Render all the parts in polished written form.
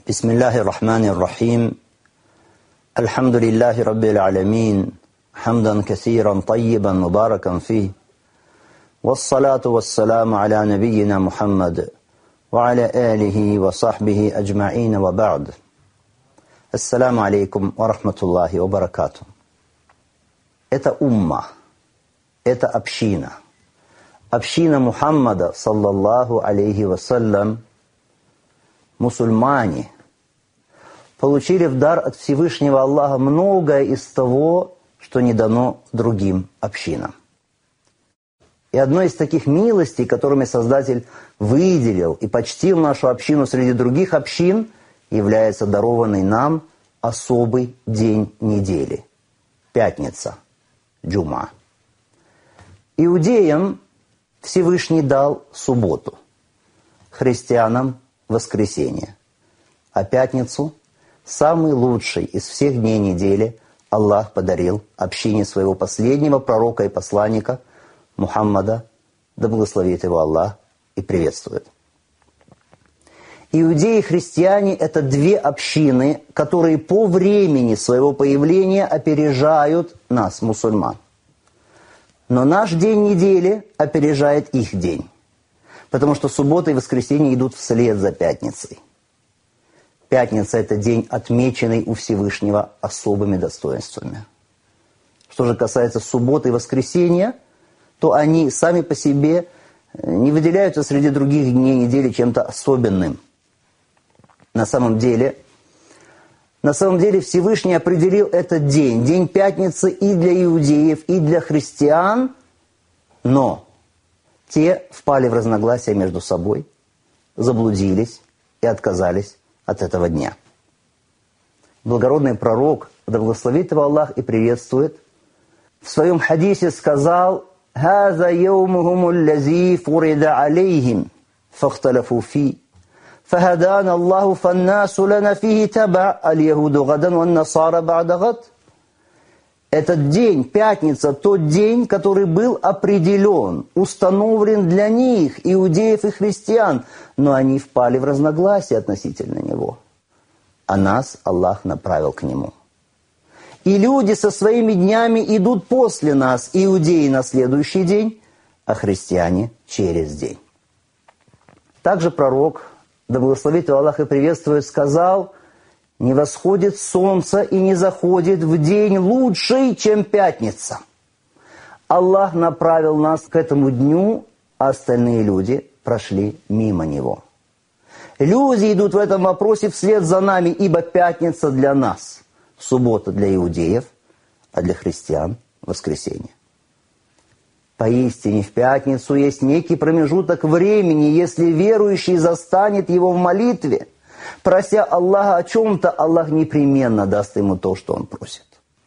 بسم الله الرحمن الرحيم الحمد لله رب العالمين حمدا كثيرا طيبا مباركا فيه والصلاة والسلام على نبينا محمد وعلى آله وصحبه أجمعين وبعد السلام عليكم ورحمة الله وبركاته. Это умма, это община. Община Мухаммада, саллаллаху алейхи вассалям, мусульмане, получили в дар от Всевышнего Аллаха многое из того, что не дано другим общинам. И одной из таких милостей, которыми Создатель выделил и почтил нашу общину среди других общин, является дарованный нам особый день недели – пятница, джума. Иудеям Всевышний дал субботу, христианам – воскресенье, а пятницу – самый лучший из всех дней недели Аллах подарил общине своего последнего пророка и посланника Мухаммада, да благословит его Аллах и приветствует. Иудеи и христиане – это две общины, которые по времени своего появления опережают нас, мусульман. Но наш день недели опережает их день, потому что суббота и воскресенье идут вслед за пятницей. Пятница – это день, отмеченный у Всевышнего особыми достоинствами. Что же касается субботы и воскресенья, то они сами по себе не выделяются среди других дней недели чем-то особенным. На самом деле Всевышний определил этот день, день пятницы и для иудеев, и для христиан, но те впали в разногласия между собой, заблудились и отказались от этого дня. Благородный пророк, да благословит его Аллах и приветствует, в своем хадисе сказал: «Хаза яумухуму лази фурида алейхим, фахталафу фи, фахадан Аллаху фаннасу лана фихи таба, аль-яхуду гадан ван насара ба'да гад». Этот день, пятница, тот день, который был определен, установлен для них, иудеев и христиан, но они впали в разногласия относительно него. А нас Аллах направил к нему. И люди со своими днями идут после нас, иудеи на следующий день, а христиане через день. Также пророк, да благословит его Аллах и приветствует, сказал: «Не восходит солнце и не заходит в день лучший, чем пятница». Аллах направил нас к этому дню, а остальные люди прошли мимо него. Люди идут в этом вопросе вслед за нами, ибо пятница для нас, суббота для иудеев, а для христиан – воскресенье. Поистине в пятницу есть некий промежуток времени, если верующий застанет его в молитве, прося Аллаха о чем-то, Аллах непременно даст ему то, что он просит.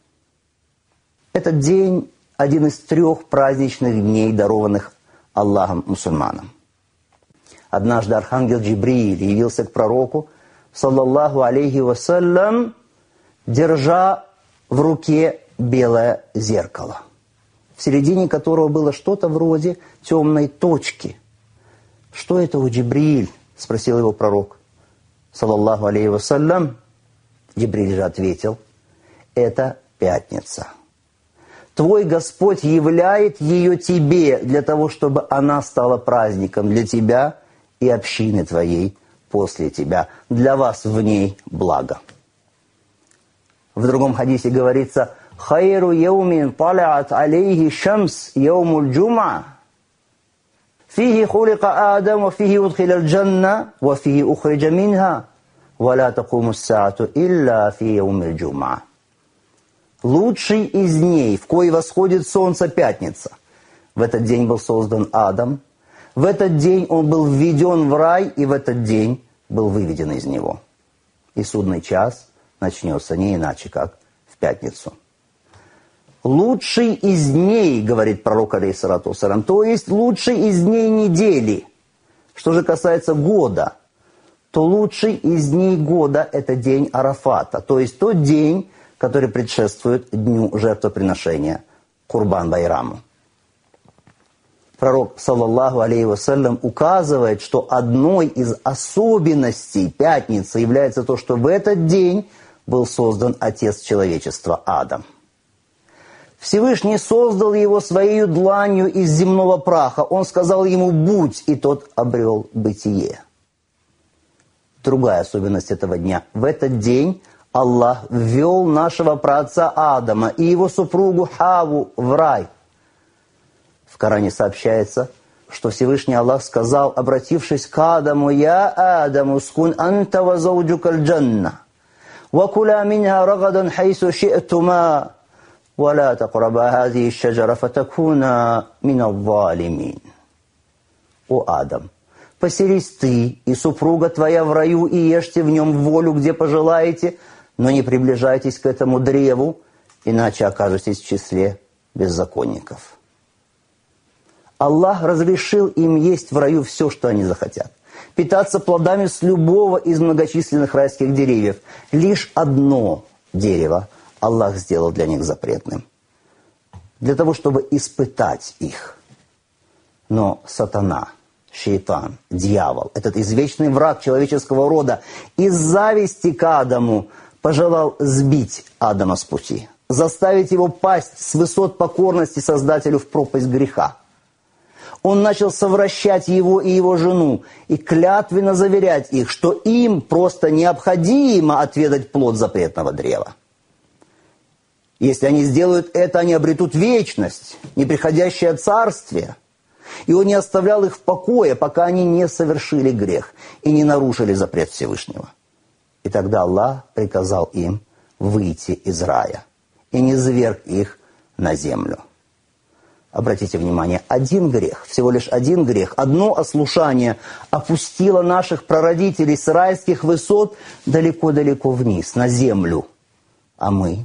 Этот день – один из 3 праздничных дней, дарованных Аллахом мусульманам. Однажды архангел Джибриль явился к пророку, саллаллаху алейхи вассалям, держа в руке белое зеркало, в середине которого было что-то вроде темной точки. «Что это, о Джибриль?» – спросил его пророк, саллаллаху алейхи вассалям. Джибриль же ответил: «Это пятница. Твой Господь являет ее тебе для того, чтобы она стала праздником для тебя и общины твоей после тебя. Для вас в ней благо». В другом хадисе говорится: «Хайру яумин талаат алейхи шамс яумуль джум'a, фихи хулика Адам, ва фихи удхиля аль-джанна, ва фихи ухриджа минха, ва ла такуму ас-саату илля фи яумиль джум'a». Лучший из дней, в кои восходит солнце, пятница. В этот день был создан Адам, в этот день он был введен в рай, и в этот день был выведен из него. И судный час начнется не иначе, как в пятницу. Лучший из дней, говорит пророк алейхиссалату вассалям, то есть лучший из дней недели. Что же касается года, то лучший из дней года – это день Арафата, то есть тот день, который предшествует дню жертвоприношения, Курбан-Байраму. Пророк, саллаллаху алейхи вассалям, указывает, что одной из особенностей пятницы является то, что в этот день был создан Отец человечества Адам. Всевышний создал его своей дланью из земного праха. Он сказал ему «будь», и тот обрел бытие. Другая особенность этого дня. В этот день Аллах ввел нашего праотца Адама и его супругу Хаву в рай. В Коране сообщается, что Всевышний Аллах сказал, обратившись к Адаму: «Я Адам, ускун анта ва зауджукаль джанна, ва куля минха рагадан хайсу ши'тума, ва ла тaqраба хазихи шаджара фатакуна минал залимин». О Адам, поселись ты и супруга твоя в раю, и ешьте в нем волю, где пожелаете, но не приближайтесь к этому древу, иначе окажетесь в числе беззаконников. Аллах разрешил им есть в раю все, что они захотят. Питаться плодами с любого из многочисленных райских деревьев. Лишь одно дерево Аллах сделал для них запретным. Для того, чтобы испытать их. Но сатана, шейтан, дьявол, этот извечный враг человеческого рода, из зависти к Адаму пожелал сбить Адама с пути. Заставить его пасть с высот покорности Создателю в пропасть греха. Он начал совращать его и его жену и клятвенно заверять их, что им просто необходимо отведать плод запретного древа. Если они сделают это, они обретут вечность, неприходящее царствие. И он не оставлял их в покое, пока они не совершили грех и не нарушили запрет Всевышнего. И тогда Аллах приказал им выйти из рая и низвергг их на землю. Обратите внимание, один грех, всего лишь один грех, одно ослушание опустило наших прародителей с райских высот далеко-далеко вниз, на землю. А мы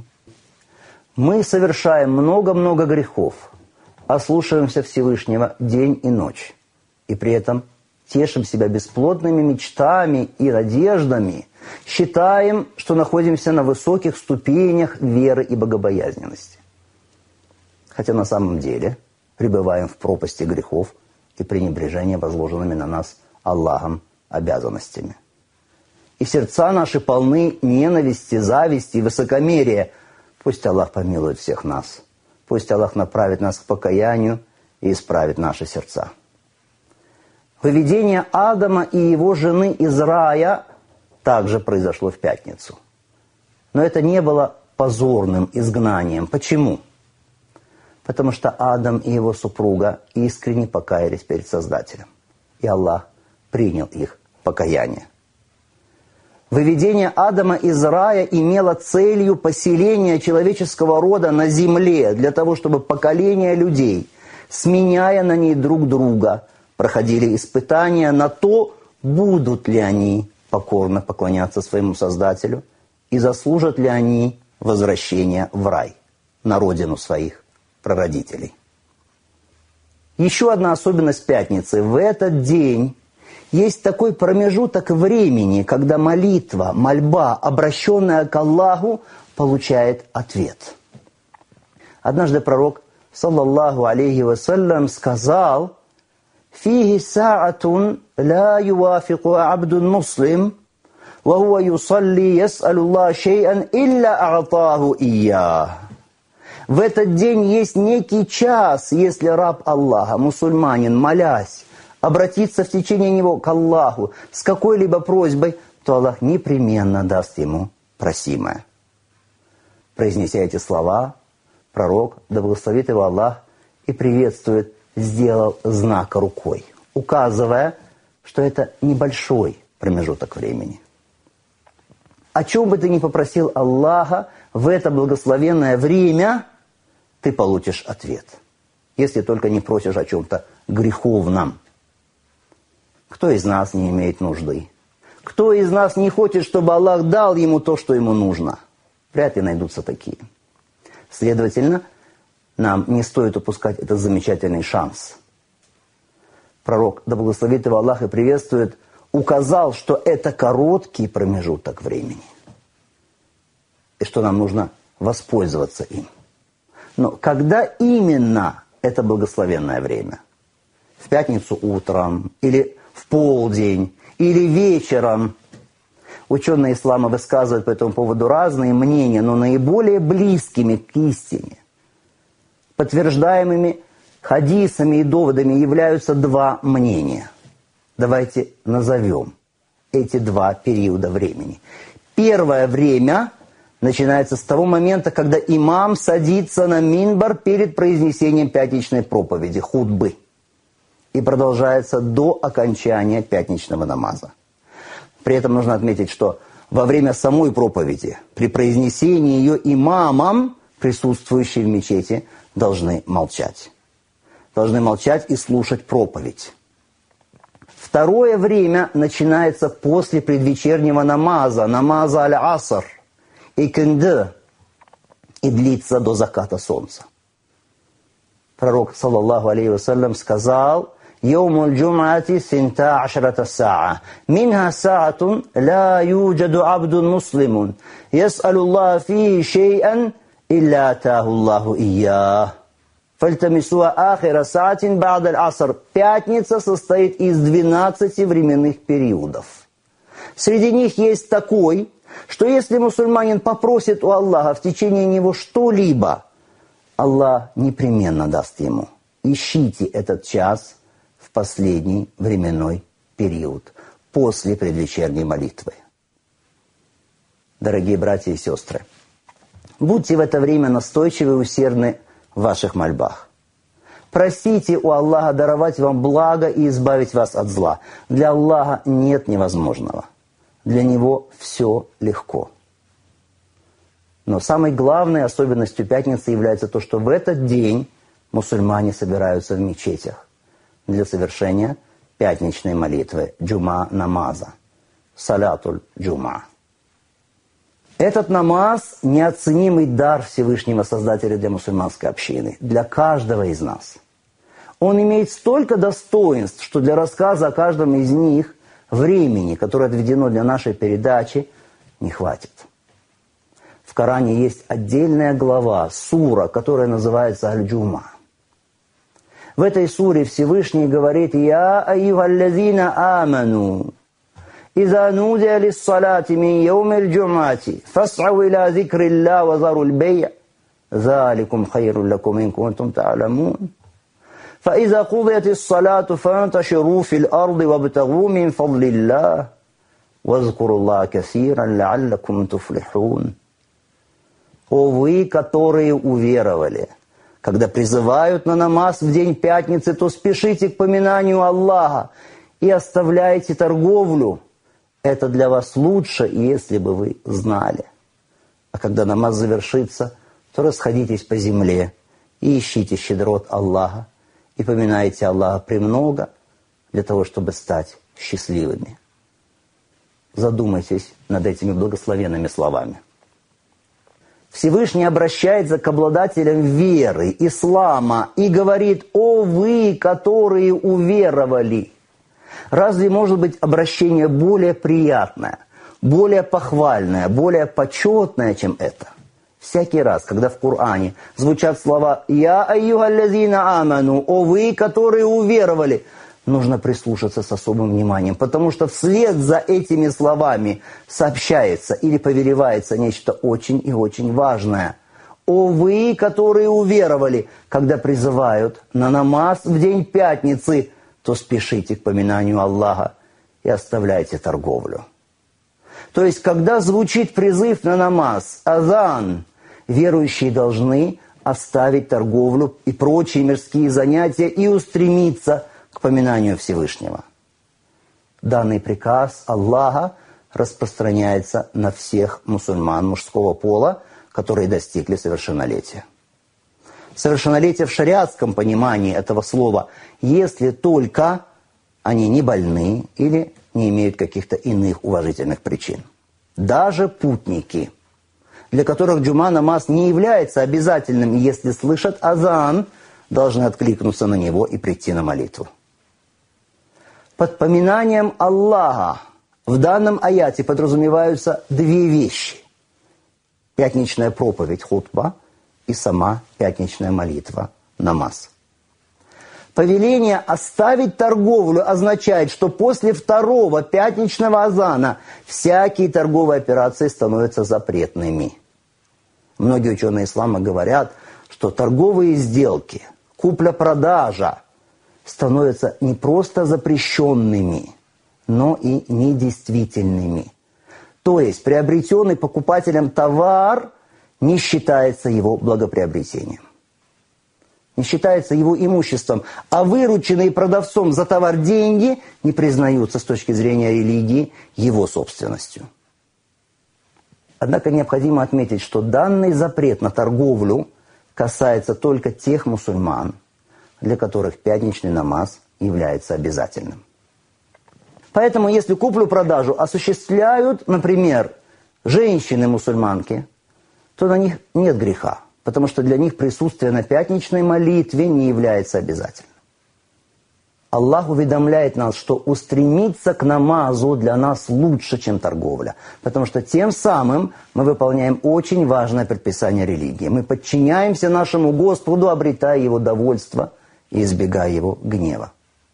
совершаем много-много грехов, ослушаемся Всевышнего день и ночь, и при этом тешим себя бесплодными мечтами и надеждами, считаем, что находимся на высоких ступенях веры и богобоязненности. Хотя на самом деле пребываем в пропасти грехов и пренебрежения возложенными на нас Аллахом обязанностями. И сердца наши полны ненависти, зависти и высокомерия. Пусть Аллах помилует всех нас. Пусть Аллах направит нас к покаянию и исправит наши сердца. Выведение Адама и его жены из рая также произошло в пятницу. Но это не было позорным изгнанием. Почему? Потому что Адам и его супруга искренне покаялись перед Создателем. И Аллах принял их покаяние. Выведение Адама из рая имело целью поселение человеческого рода на земле, для того, чтобы поколения людей, сменяя на ней друг друга, проходили испытания на то, будут ли они покорно поклоняться своему Создателю и заслужат ли они возвращения в рай, на родину своих прародителей. Еще одна особенность пятницы. В этот день есть такой промежуток времени, когда молитва, мольба, обращенная к Аллаху, получает ответ. Однажды пророк, саллаллаху алейхи вассалям, сказал: «Фихи саатун ла юафику абдун муслим, ва хуа юсалли яс'алуллах шей'ан илля а'таху ия». В этот день есть некий час, если раб Аллаха, мусульманин, молясь, обратиться в течение него к Аллаху с какой-либо просьбой, то Аллах непременно даст ему просимое. Произнеся эти слова, пророк, да благословит его Аллах и приветствует, сделал знак рукой, указывая, что это небольшой промежуток времени. О чем бы ты ни попросил Аллаха в это благословенное время, ты получишь ответ. Если только не просишь о чем-то греховном. Кто из нас не имеет нужды? Кто из нас не хочет, чтобы Аллах дал ему то, что ему нужно? Вряд ли найдутся такие. Следовательно, нам не стоит упускать этот замечательный шанс. Пророк, да благословит его Аллах и приветствует, указал, что это короткий промежуток времени. И что нам нужно воспользоваться им. Но когда именно это благословенное время? в пятницу утром, или в полдень, или вечером. Ученые ислама высказывают по этому поводу разные мнения, но наиболее близкими к истине, подтверждаемыми хадисами и доводами, являются два мнения. Давайте назовем эти два периода времени. Первое время начинается с того момента, когда имам садится на минбар перед произнесением пятничной проповеди, хутбы, и продолжается до окончания пятничного намаза. При этом нужно отметить, что во время самой проповеди, при произнесении ее имамом, присутствующие в мечети должны молчать. Должны молчать и слушать проповедь. Второе время начинается после предвечернего намаза, намаза аль-аср, икинды, и длится до заката солнца. Пророк, саллаллаху алейхи вассалям, сказал: يوم الجمعة 12 ساعة منها ساعة لا يوجد عبد مسلم يسأل الله فيه شيئا إلا آتاه الله إياه فالتمسوها آخر ساعة بعد العصر. Пятница состоит из 12 временных периодов. Среди них есть такой, что если мусульманин попросит у Аллаха в течение него что-либо, Аллах непременно даст ему. Ищите этот час в последний временной период, после предвечерней молитвы. Дорогие братья и сестры, будьте в это время настойчивы и усердны в ваших мольбах. Просите у Аллаха даровать вам благо и избавить вас от зла. Для Аллаха нет невозможного. Для Него все легко. Но самой главной особенностью пятницы является то, что в этот день мусульмане собираются в мечетях для совершения пятничной молитвы, джума намаза, салятуль джума. Этот намаз – неоценимый дар Всевышнего Создателя для мусульманской общины, для каждого из нас. Он имеет столько достоинств, что для рассказа о каждом из них времени, которое отведено для нашей передачи, не хватит. В Коране есть отдельная глава, сура, которая называется Аль-Джума. В этой суре Всевышний говорит: «Я айюхаллазина аману, иза нудия лиссалати мин яумил джумати, фас'ау иля зикрилля ва заруль бей'а, заликум хайрун лакум ин кунтум та'ламун. فإذا قضيت الصلاة فانتشروا في الأرض وابتغوا من فضل الله واذكروا الله كثيرا لعلكم تفلحون». О вы, которые уверовали, когда призывают на намаз в день пятницы, то спешите к поминанию Аллаха и оставляйте торговлю. Это для вас лучше, если бы вы знали. А когда намаз завершится, то расходитесь по земле и ищите щедрот Аллаха, и поминайте Аллаха премного для того, чтобы стать счастливыми. Задумайтесь над этими благословенными словами. Всевышний обращается к обладателям веры, ислама, и говорит: «О вы, которые уверовали». Разве может быть обращение более приятное, более похвальное, более почетное, чем это? Всякий раз, когда в Коране звучат слова «Я айюхаллазина аману», «О вы, которые уверовали», нужно прислушаться с особым вниманием, потому что вслед за этими словами сообщается или повелевается нечто очень и очень важное. «О вы, которые уверовали», когда призывают на намаз в день пятницы, то спешите к поминанию Аллаха и оставляйте торговлю. То есть, когда звучит призыв на намаз, азан, верующие должны оставить торговлю и прочие мирские занятия и устремиться к поминанию Всевышнего. Данный приказ Аллаха распространяется на всех мусульман мужского пола, которые достигли совершеннолетия. Совершеннолетие в шариатском понимании этого слова, если только они не больны или не имеют каких-то иных уважительных причин. Даже путники, для которых джума намаз не является обязательным, и если слышат азан, должны откликнуться на него и прийти на молитву. Под поминанием Аллаха в данном аяте подразумеваются две вещи. Пятничная проповедь, хутба, и сама пятничная молитва, намаз. Повеление оставить торговлю означает, что после второго пятничного азана всякие торговые операции становятся запретными. Многие ученые ислама говорят, что торговые сделки, купля-продажа становятся не просто запрещенными, но и недействительными. То есть приобретенный покупателем товар не считается его благоприобретением, не считается его имуществом, а вырученные продавцом за товар деньги не признаются с точки зрения религии его собственностью. Однако необходимо отметить, что данный запрет на торговлю касается только тех мусульман, для которых пятничный намаз является обязательным. Поэтому, если куплю-продажу осуществляют, например, женщины-мусульманки, то на них нет греха, потому что для них присутствие на пятничной молитве не является обязательным. Аллах уведомляет нас, что устремиться к намазу для нас лучше, чем торговля, потому что тем самым мы выполняем очень важное предписание религии. Мы подчиняемся нашему Господу, обретая Его довольство и избегая Его гнева.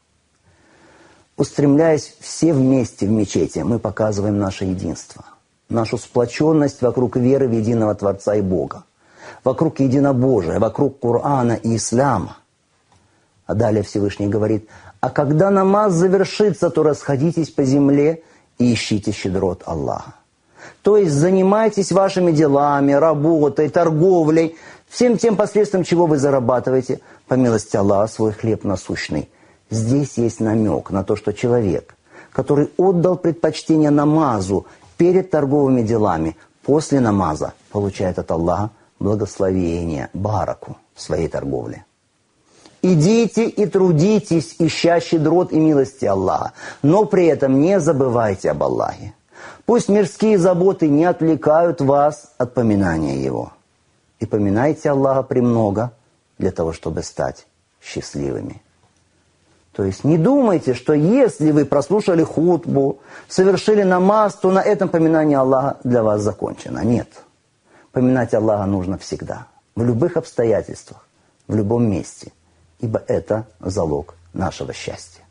Устремляясь все вместе в мечети, мы показываем наше единство, нашу сплоченность вокруг веры в единого Творца и Бога, вокруг единобожия, вокруг Корана и Ислама. А далее Всевышний говорит: «А когда намаз завершится, то расходитесь по земле и ищите щедрот Аллаха». То есть занимайтесь вашими делами, работой, торговлей, всем тем посредством, чего вы зарабатываете, по милости Аллаха, свой хлеб насущный. Здесь есть намек на то, что человек, который отдал предпочтение намазу перед торговыми делами, после намаза получает от Аллаха благословение, бараку в своей торговле. Идите и трудитесь, ища щедрот и милости Аллаха, но при этом не забывайте об Аллахе. Пусть мирские заботы не отвлекают вас от поминания Его. И поминайте Аллаха премного для того, чтобы стать счастливыми. То есть не думайте, что если вы прослушали хутбу, совершили намаз, то на этом поминание Аллаха для вас закончено. Нет. Поминать Аллаха нужно всегда, в любых обстоятельствах, в любом месте, ибо это залог нашего счастья.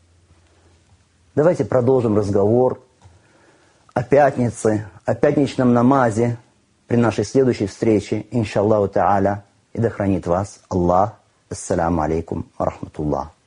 Давайте продолжим разговор о пятнице, о пятничном намазе при нашей следующей встрече, иншаллаху та'аля, и да хранит вас Аллах. Ассаляму алейкум ва рахматуллах.